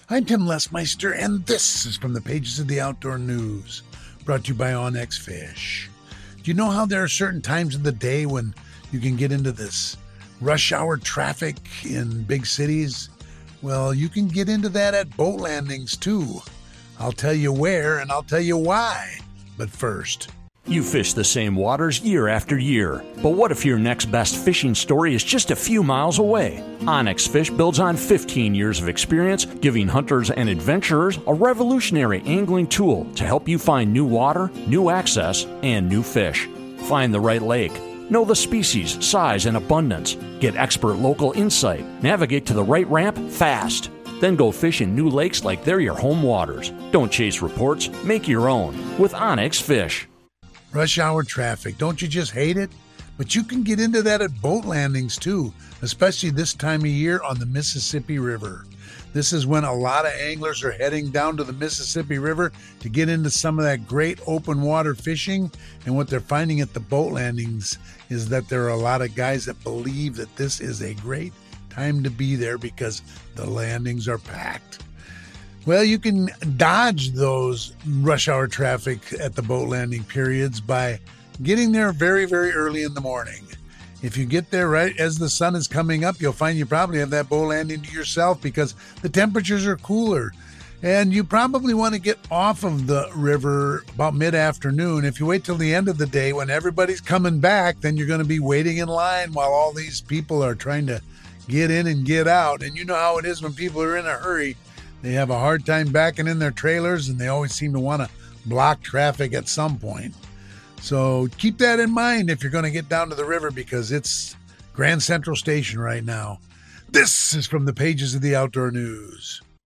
I'm Tim Lesmeister, and this is from the pages of the Outdoor News, brought to you by OnX Fish. Do you know how there are certain times of the day when you can get into this rush hour traffic in big cities? Well, you can get into that at boat landings too. I'll tell you where and I'll tell you why. But first, you fish the same waters year after year. But what if your next best fishing story is just a few miles away? OnX Fish builds on 15 years of experience, giving hunters and adventurers a revolutionary angling tool to help you find new water, new access, and new fish. Find the right lake. Know the species, size, and abundance. Get expert local insight. Navigate to the right ramp fast. Then go fish in new lakes like they're your home waters. Don't chase reports. Make your own with OnX Fish. rush hour traffic, don't you just hate it? But you can get into that at boat landings too, especially this time of year on the Mississippi River. This is when a lot of anglers are heading down to the Mississippi River to get into some of that great open water fishing. And what they're finding at the boat landings is that there are a lot of guys that believe that this is a great time to be there because the landings are packed. Well, you can dodge those rush hour traffic at the boat landing periods by getting there very, very early in the morning. If you get there right as the sun is coming up, you'll find you probably have that boat landing to yourself because the temperatures are cooler. And you probably want to get off of the river about mid-afternoon. If you wait till the end of the day when everybody's coming back, then you're going to be waiting in line while all these people are trying to get in and get out. And you know how it is when people are in a hurry. They have a hard time backing in their trailers, and they always seem to want to block traffic at some point. So keep that in mind if you're going to get down to the river because it's Grand Central Station right now. This is from the pages of the Outdoor News.